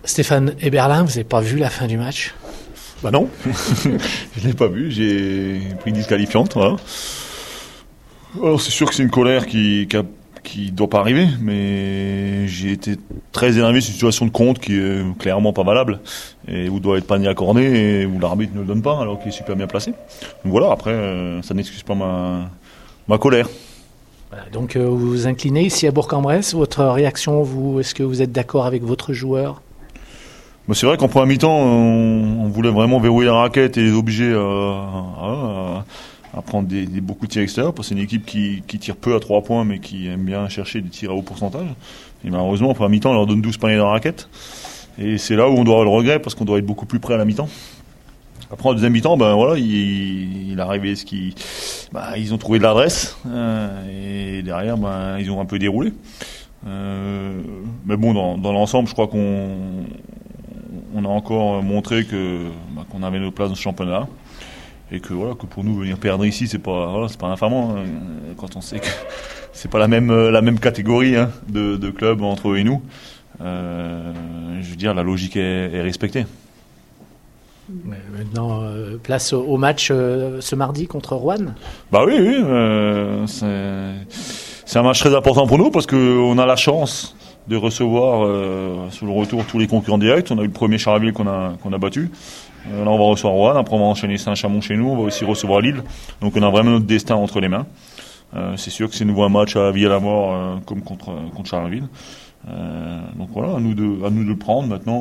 Stéphane Eberlin, vous n'avez pas vu la fin du match? Bah non, je l'ai pas vu, j'ai pris une disqualifiante, voilà. Alors c'est sûr que c'est une colère qui doit pas arriver, mais j'ai été très énervé sur une situation de compte qui est clairement pas valable, et où doit être panier accordé, et où l'arbitre ne le donne pas, alors qu'il est super bien placé. Donc voilà, après, ça n'excuse pas ma colère. Voilà, donc vous vous inclinez ici à Bourg-en-Bresse. Votre réaction, est-ce que vous êtes d'accord avec votre joueur? C'est vrai qu'en première mi-temps, on voulait vraiment verrouiller la raquette et les obliger à prendre beaucoup de tirs extérieurs, parce que c'est une équipe qui tire peu à 3 points, mais qui aime bien chercher des tirs à haut pourcentage. Et malheureusement, en première mi-temps, on leur donne 12 paniers dans la raquette. Et c'est là où on doit avoir le regret, parce qu'on doit être beaucoup plus près à la mi-temps. Après, en deuxième mi-temps, il est arrivé ils ont trouvé de l'adresse, et derrière, ils ont un peu déroulé. Mais bon, dans l'ensemble, je crois qu'on a encore montré qu'on avait notre place dans ce championnat, et que pour nous venir perdre ici, c'est pas infamant, hein, quand on sait que c'est pas la même catégorie, hein, de clubs entre eux et nous. Je veux dire, la logique est respectée. Maintenant, place au match ce mardi contre Roanne. Oui, c'est un match très important pour nous, parce qu'on a la chance de recevoir sur le retour tous les concurrents directs. On a eu le premier Charleville qu'on a battu. Là, on va recevoir Roanne. Après, on va enchaîner Saint-Chamond chez nous. On va aussi recevoir Lille. Donc, on a vraiment notre destin entre les mains. C'est sûr que c'est nouveau un match à la vie et à la mort, comme contre Charleville. Donc voilà, à nous de le prendre maintenant.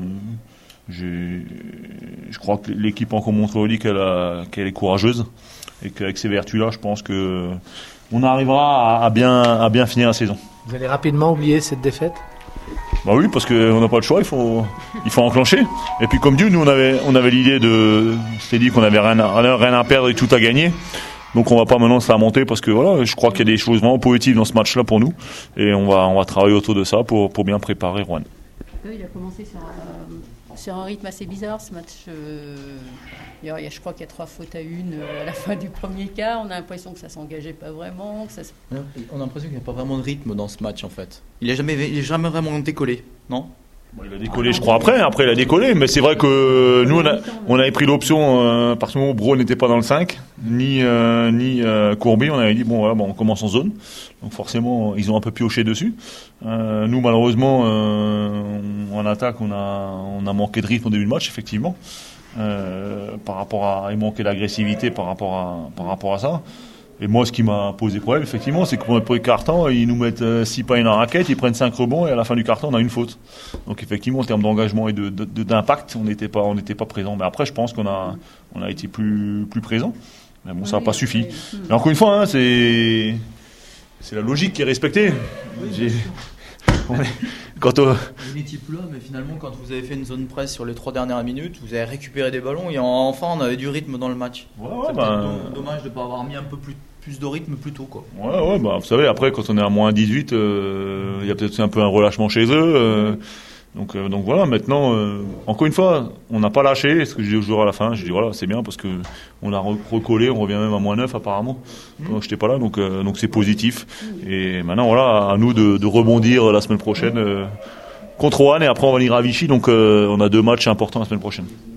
Je crois que l'équipe a encore montré qu'elle est courageuse, et qu'avec ces vertus-là, je pense que on arrivera à bien finir la saison. Vous allez rapidement oublier cette défaite? Oui, parce qu'on n'a pas le choix, il faut enclencher. Et puis comme dit, nous on avait l'idée c'était dit qu'on avait rien à perdre et tout à gagner. Donc on va pas maintenant se lamenter, parce que je crois qu'il y a des choses vraiment positives dans ce match-là pour nous, et on va travailler autour de ça pour bien préparer Roanne. Il a commencé sur un rythme assez bizarre ce match. Je crois qu'il y a 3 fautes à 1 à la fin du premier quart. On a l'impression que ça s'engageait pas vraiment. On a l'impression qu'il n'y a pas vraiment de rythme dans ce match en fait. Il est jamais vraiment décollé, non? Il a décollé, je crois, après il a décollé, mais c'est vrai que nous on avait pris l'option, parce que Bro n'était pas dans le 5, ni Courbet. On avait dit on commence en zone, donc forcément ils ont un peu pioché dessus. Nous malheureusement en attaque on a manqué de rythme au début de match, effectivement, par rapport à, il manquait d'agressivité par rapport à ça. Et moi, ce qui m'a posé problème, effectivement, c'est que pour notre premier quart-temps, ils nous mettent 6 paniers dans la raquette, ils prennent 5 rebonds, et à la fin du quart-temps, on a une faute. Donc, effectivement, en termes d'engagement et d'impact, on n'était pas présent. Mais après, je pense qu'on a été plus présent. Mais bon, ça n'a pas suffi. Mais encore une fois, c'est la logique qui est respectée. Vous n'étiez plus là, mais finalement, quand vous avez fait une zone presse sur les 3 dernières minutes, vous avez récupéré des ballons, et enfin, on avait du rythme dans le match. C'est peut-être dommage de ne pas avoir mis un peu plus de rythme plus tôt, quoi. Vous savez, après, quand on est à moins 18, il y a peut-être un peu un relâchement chez eux. Donc voilà, maintenant, encore une fois, on n'a pas lâché. Ce que je dis aux joueurs à la fin, je dis c'est bien, parce que on a recollé, on revient même à moins 9 apparemment. Je n'étais pas là, donc c'est positif. Et maintenant, à nous de rebondir la semaine prochaine contre Roanne, et après on va venir à Vichy. Donc on a 2 matchs importants la semaine prochaine.